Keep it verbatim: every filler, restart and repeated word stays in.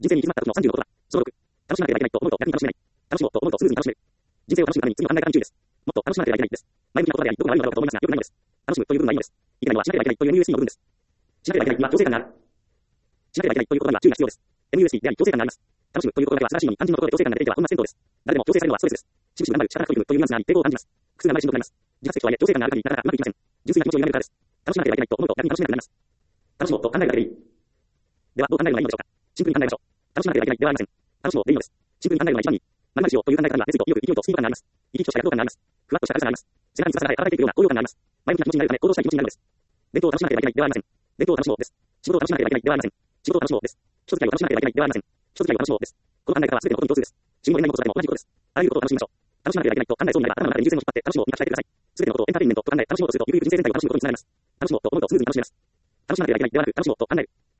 人生に行き詰まった時のさんじゅうのことだ。そのろく、楽しまなければいけないと思うと逆に楽しめない。楽しもうと思うとスムーズに楽しめる。人生を楽しむために次の考え方に注意です。もっと楽しまなければいけないです。前向きな言葉であり、どこが悪いのだろうかと思いますが、良くないのです。楽しむという部分はいいのです。いけないのはしなければいけないという エムユーエスピー の部分です。しなければいけないには強制感がある。しなければいけないということには注意が必要です。エムユーエスピー であり強制感があります。楽しむということだけは素晴らしいのに、肝心のことで強制感が出ていては本末転倒です。誰でも強制されるのはストレスです。しぶしぶ頑張る、力が取り組むというニュアンスがあり、抵抗を感じます。苦痛がないしんどくなります。自発的とはいえ強制感がある限りなかなかうまくいきません。純粋な気持ちを緩めるからです。楽しまなければいけないと思うと逆に楽しめなくなります。楽しもうと考えるだけでいい。では、どう考えるのがいいのでしょうか。シンプルに考えましょう。楽しまなければいけないではありません。楽しもうでいいのです。シンプルに考えるのが一番いい。〇〇しようという考え方には熱意と意欲、勢いとスピード感があります。生き生きとした躍動感があります。ふわっとした軽さがあります。背中にさらされ働いていくような高揚感があります。前向きな気持ちになるため行動したい気持ちになるのです。勉強を楽しまなければいけないではありません。勉強を楽しもうです。仕事を楽しまなければいけないではありません。仕事を楽しもうです。人付き合いを楽しまなければいけないではありません。人付き合いを楽しもうです。この考え方は全てのことに共通です。仕事以外のことでも同じことです。あらゆることを楽しみましょう。楽しまなければいけないと考えそうになれば頭の中で優先を引っ張って楽しもうに書き換えてください。全てのことをエンターテインメントと考え楽しもうとするとゆくゆく人生全体を楽しむことにつながります。楽しもうと思うとスムーズに楽しめます。楽しまなければいけないではなく楽しもうと考える。